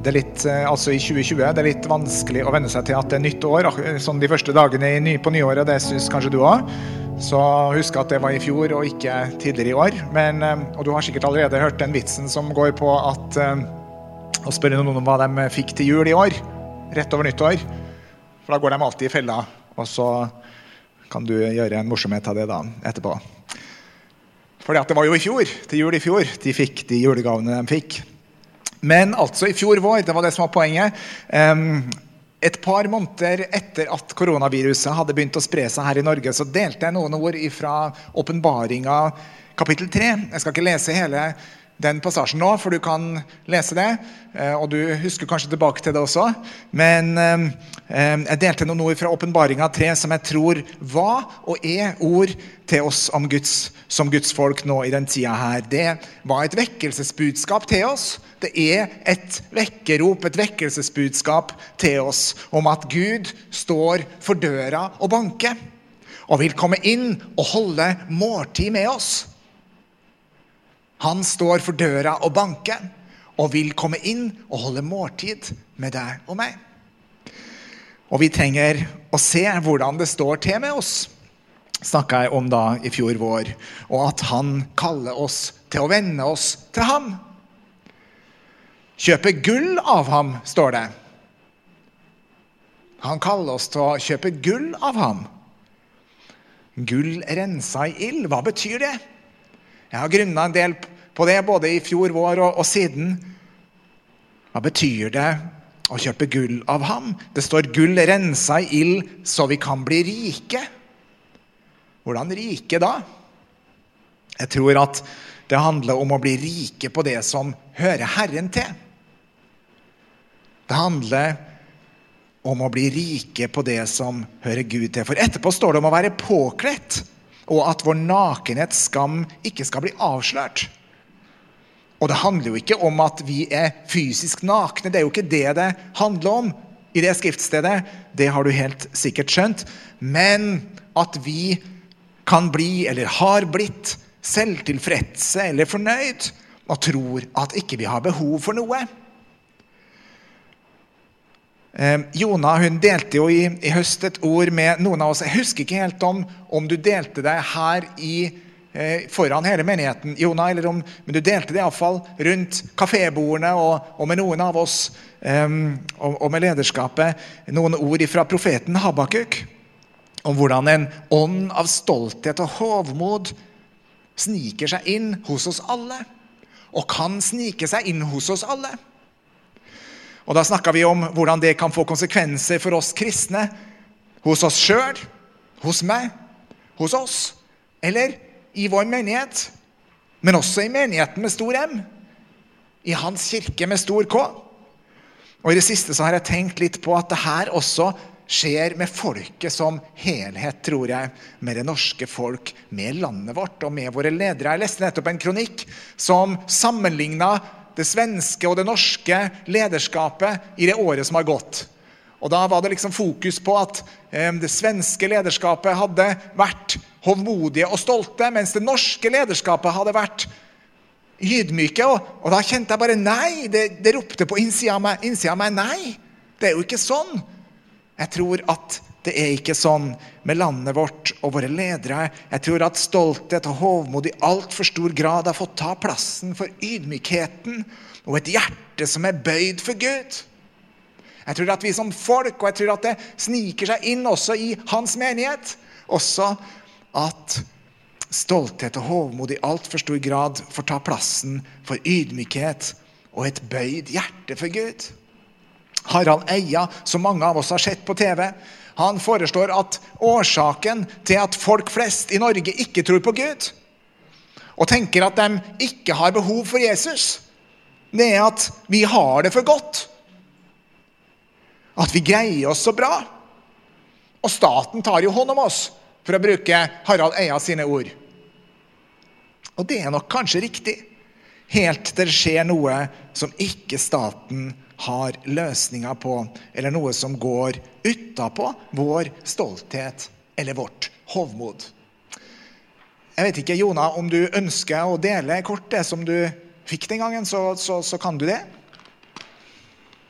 det litt, altså i 2020, det litt vanskelig å venne seg til at det nytt år, sånn de første dagene på nyåret, det synes kanskje du også. Så husk at det var i fjor og ikke tidligere i år. Og du har sikkert allerede hørt den vitsen som går på at å spørre noen om hva de fikk til jul i år, rett over nyttår. For da går de alltid i fella, og så kan du gjøre en morsomhet av det da etterpå. Fordi at det var jo i fjor, til jul i fjor, de fikk de julegavene de fikk. Men altså i fjor vår, det var det som var poenget, et par måneder etter at koronaviruset hadde begynt å spre seg her i Norge, så delte jeg noen ord fra Åpenbaringen kapittel 3. Jeg skal ikke lese hele den passasjen nå, for du kan lese det, og du husker kanskje tilbake til det også. Men jeg delte noen ord fra Åpenbaringen 3 som jeg tror var og ord til oss som Guds folk nå i den tiden her. Det var et vekkelsesbudskap til oss. Det et vekkerop, et vekkelsesbudskap til oss om at Gud står for døra og banker, og vil komme inn og holde måltid med oss. Han står for døra og banker, og vil komme inn og holde måltid med deg og meg. Og vi trenger å se hvordan det står til med oss, snakket jeg om da i fjor vår, og at han kaller oss til å vende oss til ham. Kjøpe gull av ham, står det. Han kaller oss til å kjøpe gull av ham. Gull renset i ild, hva betyr det? Jeg har grunnet en del på det, både i fjor vår og siden. Hva betyr det å kjøpe gull av ham? Det står gull renset i ild, så vi kan bli rike. Hvordan rike da? Jeg tror at det handler om å bli rike på det som hører Herren til. Det handler om å bli rike på det som hører Gud til. For etterpå står det om å være påkledd, og at vår nakenhets skam ikke skal bli avslørt. Og det handler jo ikke om at vi fysisk nakne, det jo ikke det handler om i det skriftstedet, det har du helt sikkert skjønt, men at vi kan bli, eller har blitt, selvtilfredse eller fornøyd, og tror at ikke vi har behov for noe. Jona, hun delte jo i høst et ord med noen av oss. Jeg husker ikke helt om du delte det her foran hele menigheten, Jona, men du delte det i hvert fall rundt kafébordene og med noen av oss og med lederskapet, noen ord fra profeten Habakuk, om hvordan en ånd av stolthet og hovmod sniker seg inn hos oss alle, og kan snike seg inn hos oss alle. Og da snakker vi om hvordan det kan få konsekvenser for oss kristne, hos oss selv, hos meg, hos oss, eller i vår menighet, men også i menigheten med stor M, i hans kirke med stor K. Og i det siste så har jeg tenkt litt på at det her også skjer med folket som helhet, tror jeg, med det norske folk, med landet vårt og med våre ledere. Jeg leste nettopp en kronikk som sammenlignet det svenske og det norske lederskapet i det året som har gått. Og da var det liksom fokus på at det svenske lederskapet hadde vært hovmodige og stolte, mens det norske lederskapet hadde vært ydmyke. Og da kjente jeg bare, nei, det ropte på innsida av meg, nei, det jo ikke sånn. Jeg tror at det ikke sånn med landet vårt og våre ledere. Jeg tror at stolthet og hovmod i alt for stor grad har fått ta plassen for ydmykheten og et hjerte som bøyd for Gud. Jeg tror at vi som folk, og jeg tror at det sniker seg inn også i hans menighet, også at stolthet og hovmod i alt for stor grad får ta plassen for ydmykhet og et bøyd hjerte for Gud. Harald Eia, som mange av oss har sett på TV, han foreslår at årsaken til at folk flest i Norge ikke tror på Gud, og tenker at de ikke har behov for Jesus, det at vi har det for godt. At vi greier oss så bra. Og staten tar jo hånd om oss, for å bruke Harald Eia sine ord. Og det nok kanskje riktig, helt til det skjer noe som ikke staten har løsninger på, eller noe som går utenpå vår stolthet eller vårt hovmod. Jeg vet ikke, Jona, om du ønsker å dele kort det som du fikk den gangen, så kan du det.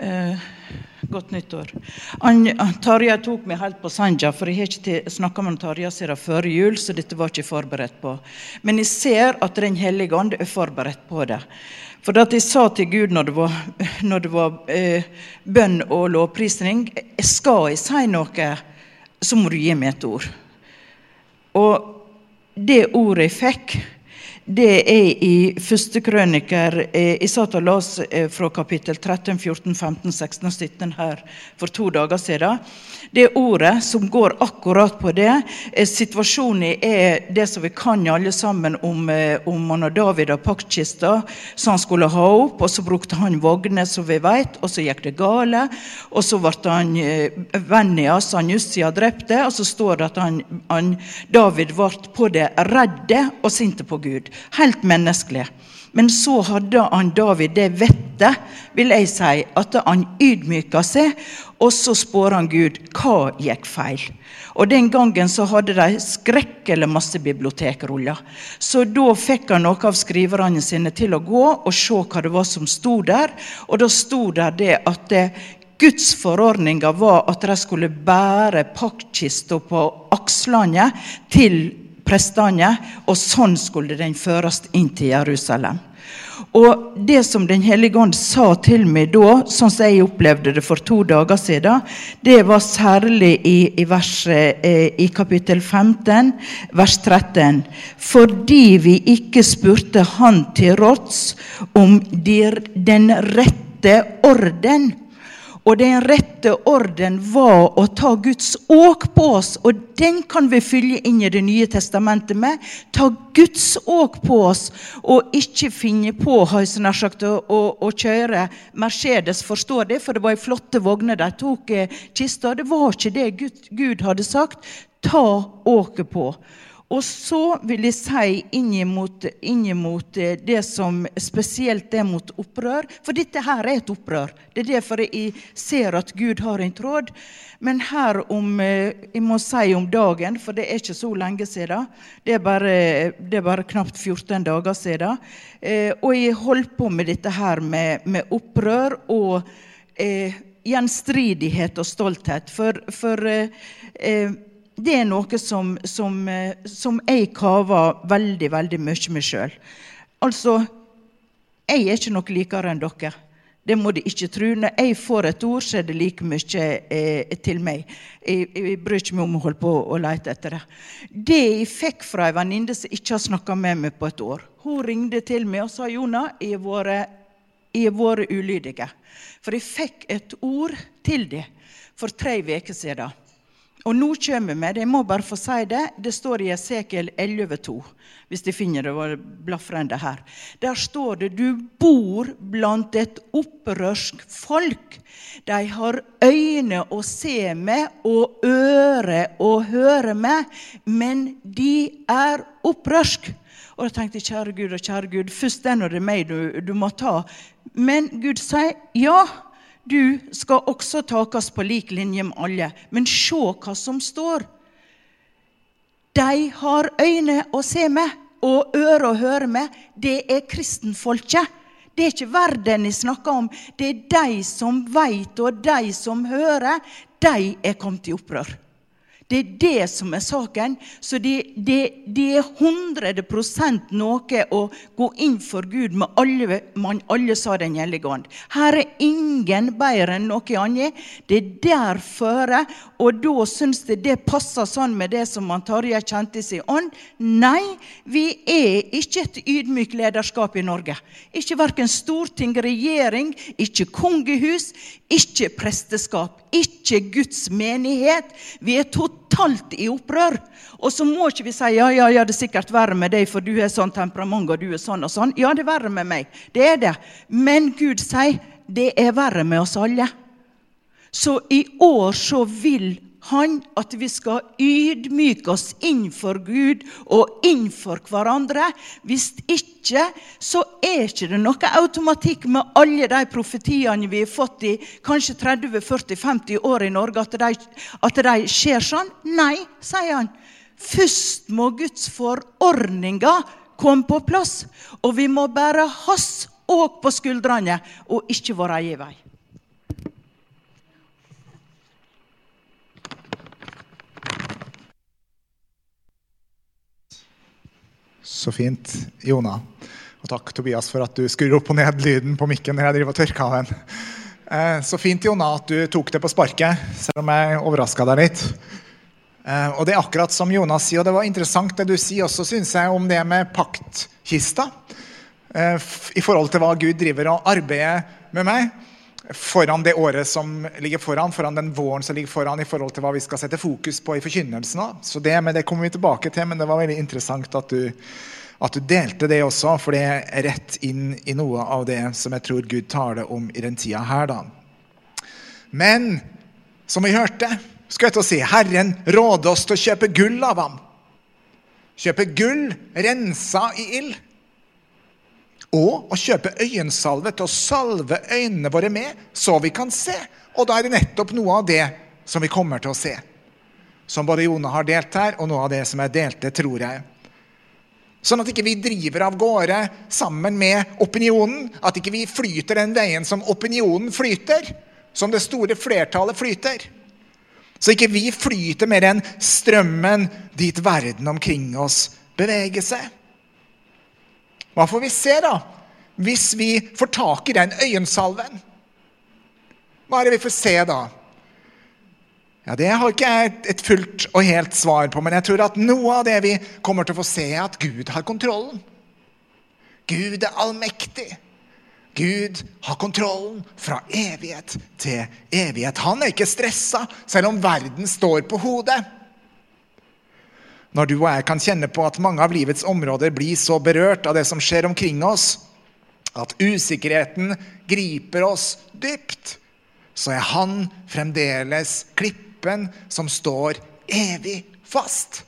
Godt nyttår. Tarja tok meg helt på sanja, for jeg har ikke snakket med Tarja siden før jul, så dette var ikke forberedt på. Men jeg ser at den hellige ånd forberedt på det. For at jeg sa til Gud når det var bønn og lovprisning, skal jeg si noe, så må du gi meg et ord. Og det ordet jeg fikk, det i første krøniker, jeg satt og las fra kapittel 13, 14, 15, 16 og 17 her for 2 dager siden. Det ordet som går akkurat på det, situasjonen det som vi kan alle sammen om han og David og paktkista, som han skulle ha opp, og så brukte han vogne, som vi vet, og så gikk det gale, og så ble han Vennias, han Jussia drepte, og så står det at David ble på det redde og sinte på Gud. Helt menneskelig. Men så hadde han David det vettet, vil jeg si, at han ydmyket seg, og så spør han Gud, hva gikk feil? Og den gangen så hadde de skrekkelig masse bibliotekruller. Så da fikk han noe av skriverne sine til å gå og se hva det var som stod der, og da stod der det at Guds forordninger var at de skulle bære paktkista på akslene til prestene, og sånn skulle den føres inn til Jerusalem. Og det som den hellige ånd sa til meg da, sånn som jeg opplevde det for 2 dager siden, det var særlig i kapittel 15, vers 13. Fordi vi ikke spurte han til råds om den rette orden. Og den rette orden var å ta Guds åk på oss, og den kan vi fylle inn i det nye testamentet med. Ta Guds åk på oss, og ikke finne på, har jeg nær sagt, å kjøre Mercedes, forstår det, for det var i flotte vogner de tok kista. Det var ikke det Gud hadde sagt. Ta åket på. Og så vil jeg si inn mot det som spesielt mot opprør, for dette her et opprør. Det derfor jeg ser at Gud har en tråd. Men her jeg må si om dagen, for det ikke så lenge siden, det bare knapt 14 dager siden, og jeg holdt på med dette her med opprør og gjenstridighet og stolthet, for det noe som jeg kaver veldig, veldig mye med selv. Altså, jeg ikke noe likere enn dere. Det må de ikke tro. Når jeg får et ord, så det like mye til meg. Jeg bryr ikke meg om å holde på og lete etter det. Det jeg fikk fra en venninne som ikke har snakket med meg på et år. Hun ringte til meg og sa, Jona, jeg har vært ulydige. For jeg fikk et ord til det for 3 uker siden. Og nå kommer vi, jeg må bare få si det, det står i Esekiel 11:2, hvis de finner det var blaffrende her. Der står det, du bor blant et opprørsk folk. De har øyne å se med og øre å høre med, men de opprørsk. Og da tenkte jeg, kjære Gud, først når det meg du må ta. Men Gud sier, ja, du skal også takes på lik linje med alle, men se hva som står. De har øyne å se med, og øre å høre med. Det kristenfolket. Det ikke verden jeg snakker om. Det de som vet, og de som hører, de kommet i opprør. Det det som saken, så det 100% noe å gå inn for Gud med alle sa den hellige ånd. Her ingen bedre enn noe annet. Det derfor, og da synes det passer sånn med det som man Tarja kjente i sin ånd. Nei, vi ikke et ydmyk lederskap i Norge. Ikke hverken storting, regjering, ikke kongehus, ikke presteskap, ikke Guds menighet. Vi totalt i opprør. Og så må ikke vi si, ja, det sikkert verre med deg, for du sånn temperament, og du sånn og sånn. Ja, det verre med meg. Det det. Men Gud sier, det verre med oss alle. Så i år så vil han at vi skal ydmyke oss innfor Gud og innfor hverandre. Hvis ikke, så ikke det noe automatikk med alle de profetiene vi har fått i kanskje 30, 40, 50 år i Norge, at de skjer sånn. Nei, sier han. Først må Guds forordninger komme på plass, og vi må bare has åk på skuldrene, og ikke vår egen vei. Så fint, Jona. Og takk, Tobias, for at du skrur opp og ned lyden på mikken når jeg driver og tørker av den. Så fint, Jona, at du tok det på sparket, selv om jeg overrasket deg litt. Og det akkurat som Jonas sier, og det var interessant det du sier også, synes jeg, om det med paktkista. I forhold til hva Gud driver og arbeider med meg, foran det året som ligger foran den våren som ligger foran, i forhold til hva vi skal sette fokus på i forkynnelsen. Så det kommer vi tilbake til, men det var veldig interessant at du delte det også, for det er rett inn i noe av det som jeg tror Gud taler om i den tida her da. Men, som vi hørte, skal jeg til å si, Herren råder oss til å kjøpe gull av ham. Kjøpe gull rensa i ild. Og å kjøpe øyensalve til å salve øynene våre med, så vi kan se. Og da er det nettopp noe av det som vi kommer til å se. Som både Jona har delt her, og noe av det som jeg delte, tror jeg. Sånn at ikke vi driver av gårde sammen med opinionen, at ikke vi flyter den veien som opinionen flyter, som det store flertallet flyter. Så ikke vi flyter med den strømmen dit verden omkring oss beveger seg. Hva får vi se da, hvis vi får tak i den øyensalven? Hva er det vi får se da? Ja, det har ikke jeg et fullt og helt svar på, men jeg tror at noe av det vi kommer til å få se er at Gud har kontrollen. Gud er allmektig. Gud har kontrollen fra evighet til evighet. Han er ikke stresset, selv om verden står på hodet. Når du og jeg kan kjenne på at mange av livets områder blir så berørt av det som skjer omkring oss, at usikkerheten griper oss dypt, så er han fremdeles klippen som står evig fast.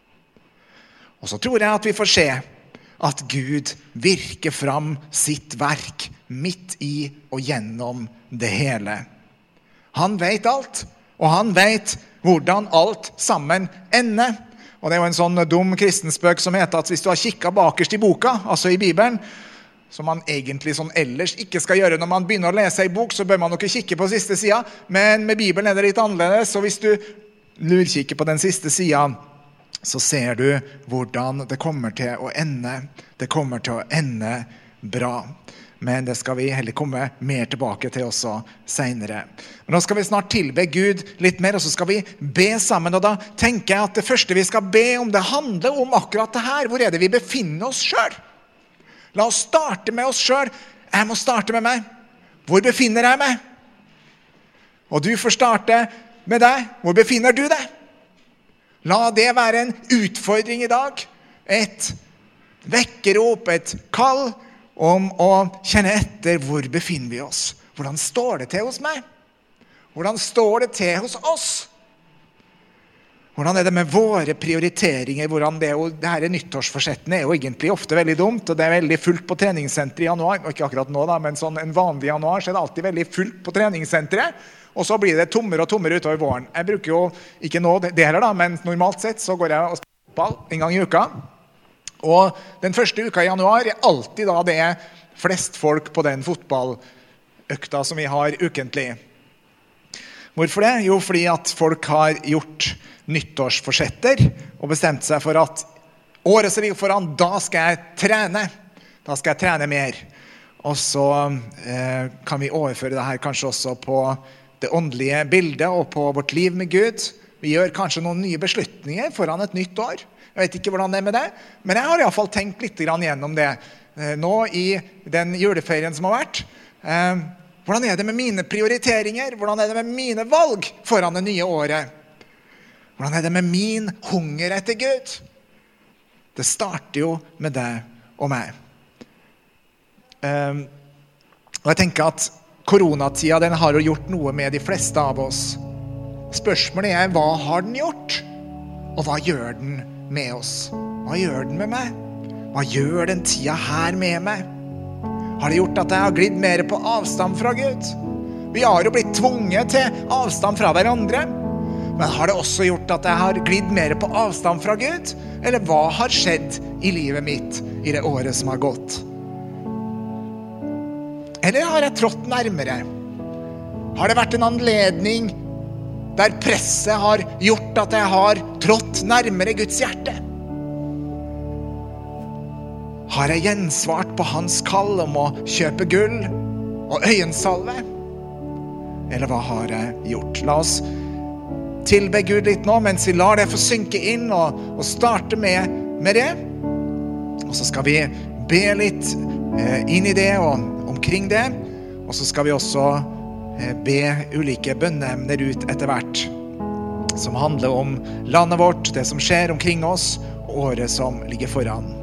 Og så tror jeg at vi får se at Gud virker fram sitt verk midt i og gjennom det hele. Han vet alt, og han vet hvordan alt sammen ender. Og det er jo en sånn dum kristenspøk som heter at hvis du har kikket bakerst i boka, altså i Bibelen, som man egentlig sånn ellers ikke skal gjøre når man begynner å lese i bok, så bør man nok kikke på siste sida, men med Bibelen er det litt annerledes, så hvis du lurkikker på den siste sida, så ser du hvordan det kommer til å ende. Det kommer til å ende bra. Men det skal vi heller komme mer tilbake til også senere. Men nå skal vi snart tilbe Gud litt mer, og så skal vi be sammen. Og da tenker jeg at det første vi skal be om, det handler om akkurat det her. Hvor er det vi befinner oss selv? La oss starte med oss selv. Jeg må starte med meg. Hvor befinner jeg meg? Og du får starte med deg. Hvor befinner du deg? La det være en utfordring i dag. Et vekkerop, et kall om å kjenne etter hvor befinner vi oss. Hvordan står det til hos meg? Hvordan står det til hos oss? Hvordan er det med våre prioriteringer? Hvordan det her nyttårsforsettene er jo egentlig ofte veldig dumt, og det er veldig fullt på treningssenteret i januar. Og ikke akkurat nå da, men sånn en vanlig januar så er det alltid veldig fullt på treningssenteret. Og så blir det tommere og tommere utover våren. Jeg bruker jo ikke nå det her da, men normalt sett så går jeg og spiller fotball en gang i uka. Og den første uka i januar er alltid da det er flest folk på den fotballøkta som vi har ukentlig. Hvorfor det? Jo, fordi at folk har gjort nyttårsforsetter og bestemt seg for at året som ligger foran, da skal jeg trene. Da skal jeg trene mer. Og så kan vi overføre det her kanskje også på det åndelige bildet og på vårt liv med Gud. Vi gjør kanskje noen nye beslutninger foran et nytt år. Jeg vet ikke hvordan det er med det, men jeg har i hvert fall tenkt litt gjennom det nå i den juleferien som har vært. Hvordan er det med mine prioriteringer? Hvordan er det med mine valg foran det nye året? Hvordan er det med min hunger etter Gud? Det starter jo med deg og meg. Og jeg tenker at koronatida, den har jo gjort noe med de fleste av oss. Spørsmålet er, hva har den gjort? Og hva gjør den med oss? Hva gjør den med meg? Hva gjør den tida her med meg? Har det gjort at jeg har glidd mer på avstand fra Gud? Vi har jo blitt tvunget til avstand fra hverandre. Men har det også gjort at jeg har glidd mer på avstand fra Gud? Eller hva har skjedd i livet mitt i det året som har gått? Eller har jeg trådt nærmere? Har det vært en anledning der presset har gjort at jeg har trådt nærmere Guds hjerte? Har jeg gjensvart på hans kall om å kjøpe gull og øyensalve? Eller hva har jeg gjort? La oss tilbe Gud litt nå, mens vi lar det få synke inn og starte med det. Og så skal vi be litt inn i det og omkring det. Og så skal vi også be ulike bønneemner ut etter hvert, som handler om landet vårt, det som skjer omkring oss, og året som ligger foran.